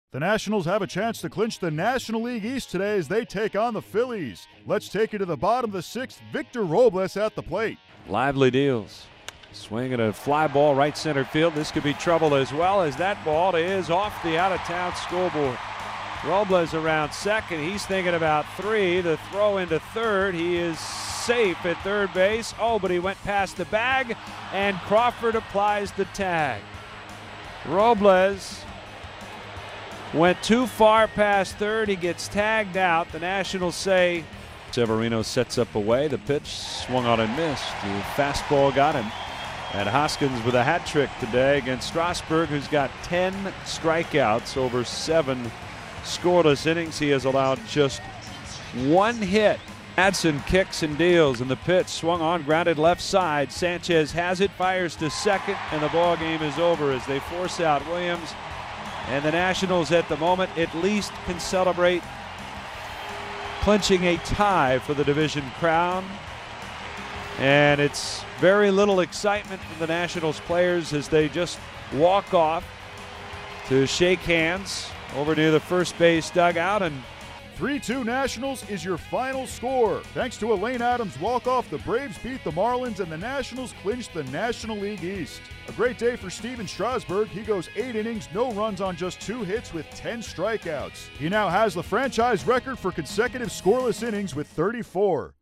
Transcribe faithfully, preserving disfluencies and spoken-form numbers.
The Nationals have a chance to clinch the National League East today as they take on the Phillies. Let's take it to the bottom of the sixth. Victor Robles at the plate. Lively deals. Swinging a fly ball right center field. This could be trouble as well as that ball is off the out-of-town scoreboard. Robles around second. He's thinking about three. The throw into third. He is safe at third base. Oh, but he went past the bag, and Crawford applies the tag. Robles went too far past third. He gets tagged out. The Nationals say. Severino sets up away. The pitch swung on and missed. The fastball got him. And Hoskins with a hat trick today against Strasburg, who's got ten strikeouts over seven scoreless innings. He has allowed just one hit. Madsen kicks and deals, and the pitch swung on, grounded left side. Sanchez has it, fires to second, and the ball game is over as they force out Williams. And the Nationals at the moment at least can celebrate clinching a tie for the division crown. And it's very little excitement from the Nationals players as they just walk off to shake hands over near the first base dugout. And three two Nationals is your final score. Thanks to a Lane Adams walk-off, the Braves beat the Marlins and the Nationals clinched the National League East. A great day for Stephen Strasburg. He goes eight innings, no runs on just two hits with ten strikeouts. He now has the franchise record for consecutive scoreless innings with thirty-four.